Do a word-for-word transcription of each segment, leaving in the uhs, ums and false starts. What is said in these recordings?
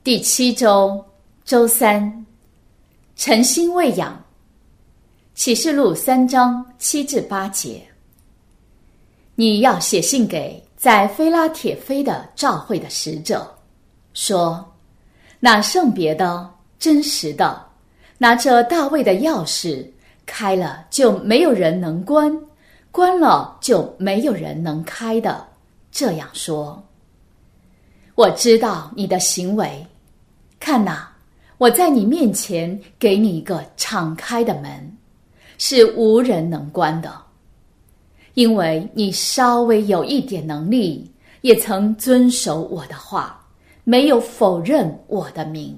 第七周周三，诚心喂养。启示录三章七至八节。你要写信给在非拉铁非的召会的使者，说：那圣别的、真实的，拿着大卫的钥匙，开了就没有人能关，关了就没有人能开的，这样说。我知道你的行为，看哪，我在你面前给你一个敞开的门，是无人能关的。因为你稍微有一点能力，也曾遵守我的话，没有否认我的名。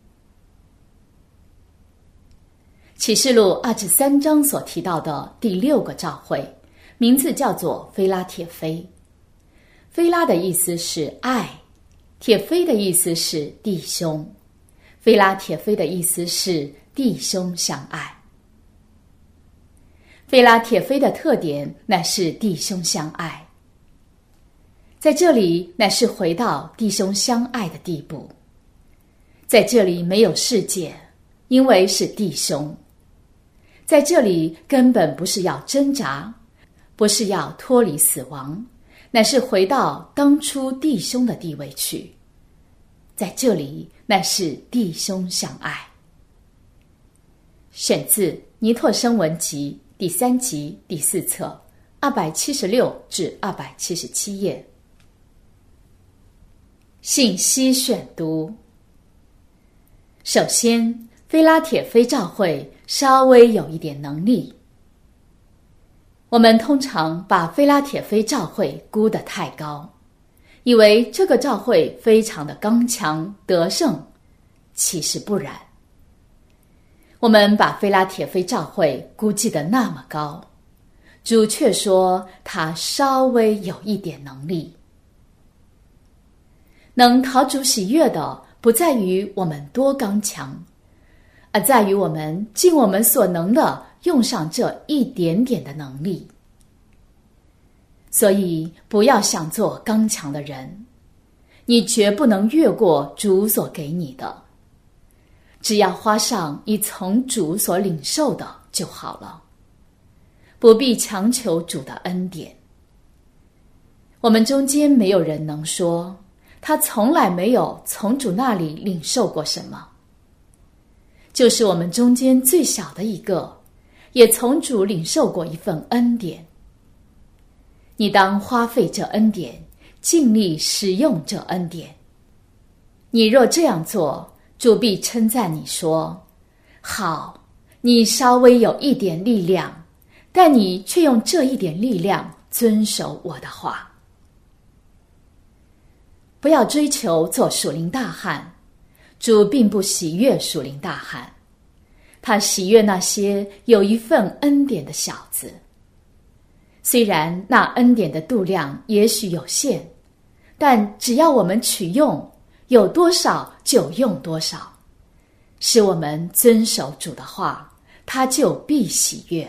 启示录二十三章所提到的第六个召会，名字叫做非拉铁非。非拉的意思是爱，铁非的意思是弟兄，非拉铁非的意思是弟兄相爱。非拉铁非的特点乃是弟兄相爱，在这里乃是回到弟兄相爱的地步。在这里没有世界，因为是弟兄。在这里根本不是要挣扎，不是要脱离死亡，乃是回到当初弟兄的地位去。在这里乃是弟兄相爱。选自尼特生文集第三集第四册二百七十六至二百七十七页。信息选读。首先，非拉铁非召会稍微有一点能力。我们通常把非拉铁非召会估得太高，以为这个召会非常的刚强得胜，其实不然。我们把非拉铁非召会估计得那么高，主却说他稍微有一点能力。能讨主喜悦的，不在于我们多刚强，而在于我们尽我们所能的用上这一点点的能力。所以不要想做刚强的人，你绝不能越过主所给你的，只要花上你从主所领受的就好了，不必强求主的恩典。我们中间没有人能说他从来没有从主那里领受过什么，就是我们中间最小的一个，也从主领受过一份恩典。你当花费这恩典，尽力使用这恩典。你若这样做，主必称赞你说：好，你稍微有一点力量，但你却用这一点力量遵守我的话。不要追求做属灵大汉，主并不喜悦属灵大汉，他喜悦那些有一份恩典的小子。虽然那恩典的度量也许有限，但只要我们取用，有多少就用多少，使我们遵守主的话，他就必喜悦。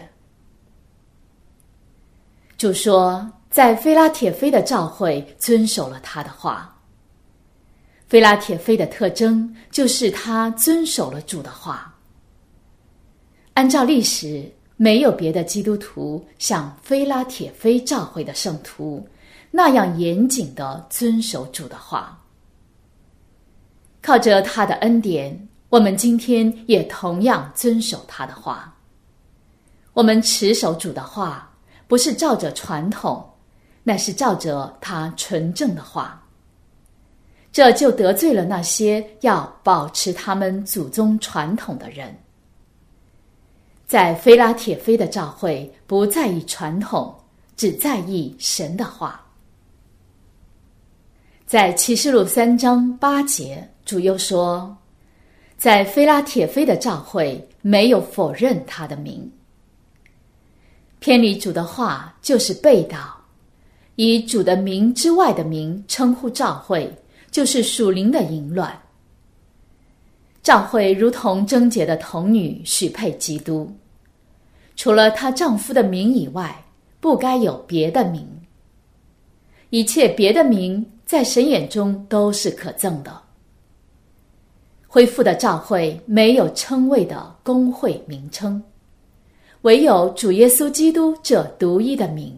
主说，在非拉铁非的召会遵守了他的话。非拉铁非的特征就是他遵守了主的话。按照历史，没有别的基督徒像非拉铁非召会的圣徒那样严谨地遵守主的话。靠着他的恩典，我们今天也同样遵守他的话。我们持守主的话，不是照着传统，乃是照着他纯正的话。这就得罪了那些要保持他们祖宗传统的人。在非拉铁非的召会不在意传统，只在意神的话。在启示录三章八节，主又说，在非拉铁非的召会没有否认他的名。偏离主的话就是背道，以主的名之外的名称呼召会，就是属灵的淫乱。召会如同贞洁的童女许配基督，除了她丈夫的名以外，不该有别的名。一切别的名在神眼中都是可憎的。 恢复的教会没有称谓的公会名称，唯有主耶稣基督这独一的名。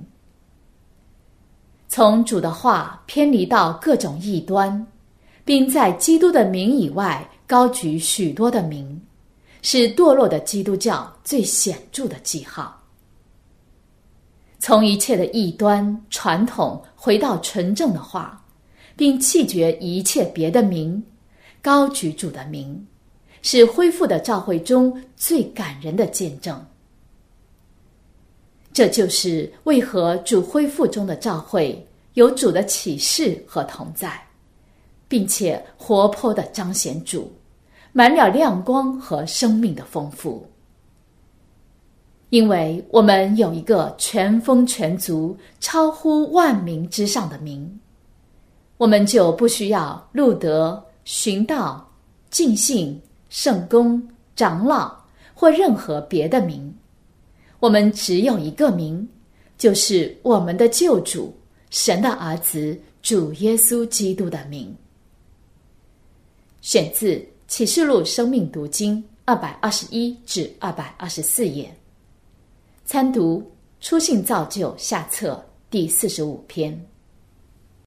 从主的话偏离到各种异端，并在基督的名以外高举许多的名，是堕落的基督教最显著的记号。从一切的异端传统回到纯正的话，并弃绝一切别的名，高举主的名，是恢复的教会中最感人的见证。这就是为何主恢复中的教会有主的启示和同在，并且活泼地彰显主，满了亮光和生命的丰富。因为我们有一个全丰全足、超乎万名之上的名，我们就不需要路德、循道、尽信、圣公、长老或任何别的名，我们只有一个名，就是我们的救主，神的儿子主耶稣基督的名。选自启示录生命读经二百二十一至二百二十四页，参读初信造就下册第四十五篇。